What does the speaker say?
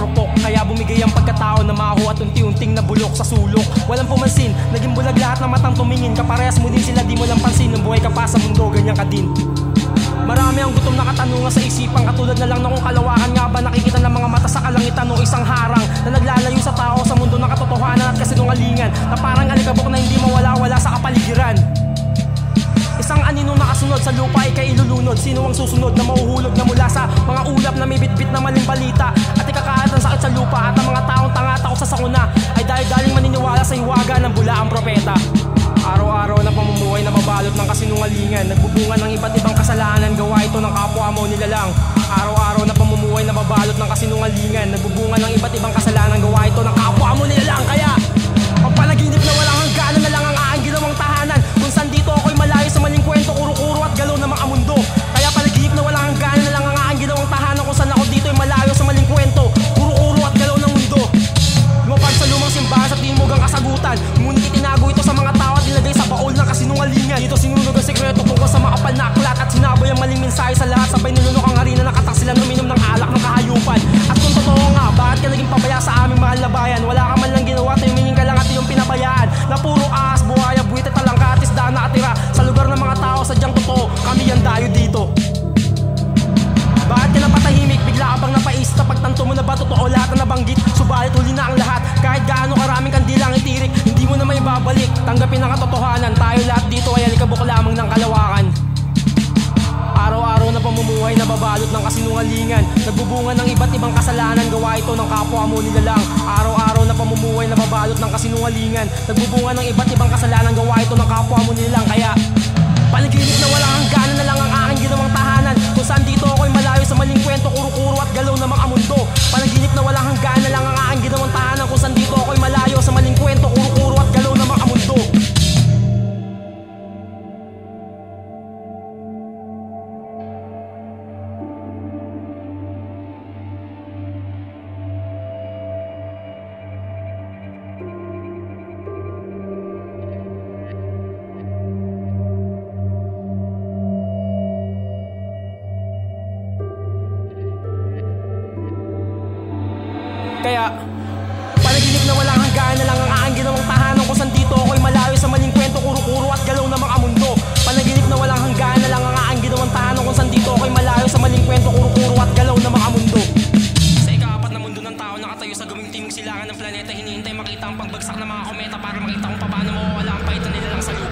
nakaupo. Kaya bumigay ang pagkatao na maho at unti-unting nabulok sa sulok. Walang pumansin, naging bulag lahat ng matang tumingin. Kaparehas mo din sila, di mo lang pansin. Nung buhay ka pa sa mundo, ganyan ka din. Marami ang gutom na katanungan sa isipan. Katulad na lang na kung kalawakan nga ba nakikita ng mga mata sa kalangitan o isang harang na naglalayo sa tao sa mundo ng katotohanan at kasinungalingan, na parang alikabok na hindi mawala-wala sa kapaligiran. Isang aninong nakasunod sa lupa ay kailulunod. Sino ang susunod na mahuhulog na mula sa mga ulap na may bitbit na maling balita at ikakaat ng sakit sa lupa? At ang mga taong tanga-takot sa sakuna ay dahil-daling maniniwala sa hiwaga ng bulaang propeta. Araw-araw na pamumuhay na mabalot ng kasinungalingan, nagbubunga ng iba't ibang kasalanan, gawa ito ng kapwa mo nilalang. Araw-araw na pamumuhay na mabalot ng kasinungalingan, nagbubunga ng iba't ibang kasalanan, gawa ito ng kapwa mo nilalang. Kaya ang panaginip na walang hangganan na lang ang aking ginawang tahanan, kung saan dito ako'y malayo sa maling kwento, kuro-kuro at galaw ng mga mundo. Kaya panaginip na walang hangganan na lang ang aking ginawang tahanan, kung saan ako dito'y malayo sa maling kwento, kuro-kuro at galaw ng mundo. Lumapag sa lumang simbahan sa timog ang kasagutan, ngunit itinago ito sa mga tao at ilagay sa baol ng kasinungalingan. Dito sinunog ang sekreto tungkol sa makapal na aklat at sinaboy ang maling mensahe sa lahat. Sabay nilunok ang harina ng kataksilan, uminom ng alak ng kahayupan. At kung totoo nga, bakit ka naging pabaya sa aming mahal na bayan? Wala ka man lang ginawa, timingin ka lang at iyong pinabayaan. Na puro ahas, buhaya, buwit at talangka at isdaan na atira sa lugar ng mga tao. Sadyang totoo, kami yan dayo dito. Bakit ka napatahimik? Bigla ka bang napaisip sa pagtanto mo na ba totoo lahat na nabanggit? Subalit huli na ang lahat, kahit gaano karaming kandilang itirik, hindi mo na may babalik. Tanggapin ang katotohanan, tayo lahat dito ay alikabok lamang ng kalawakan. Araw-araw na pamumuhay na babalot ng kasinungalingan, nagbubunga ng iba't ibang kasalanan, gawa ito ng kapwa mo nilalang. Araw-araw na pamumuhay na babalot ng kasinungalingan, nagbubunga ng iba't ibang kasalanan, gawa ito ng kapwa mo nilalang. Kaya panaginip na walang hangganan na lang ang aking ginawang tahanan, kung saan dito ako'y malayo sa maling kwento, kuro-kuro at galaw ng mga mundo. Panaginip na walang hangganan na lang ang aking ginawang tahanan, kung saan dito ako'y malayo sa maling kwento, kuro-kuro at galaw ng mga mundo. Kaya panaginip na walang hangganan na lang ang aking ginawang tahanan, kung saan dito ako'y malayo sa maling kwento, kuro-kuro at galaw ng mga mundo. Panaginip na walang hangganan na lang ang aking ginawang tahanan, kung saan dito ako'y malayo sa maling kwento, kuro-kuro at galaw ng mga mundo. Sa ikaapat na mundo ng tao, nakatayo sa gawing timog silangan ng planeta, hinihintay makita ang pagbagsak ng mga kometa para makita kung paano mawawala ang paitan nila lang sa lupa.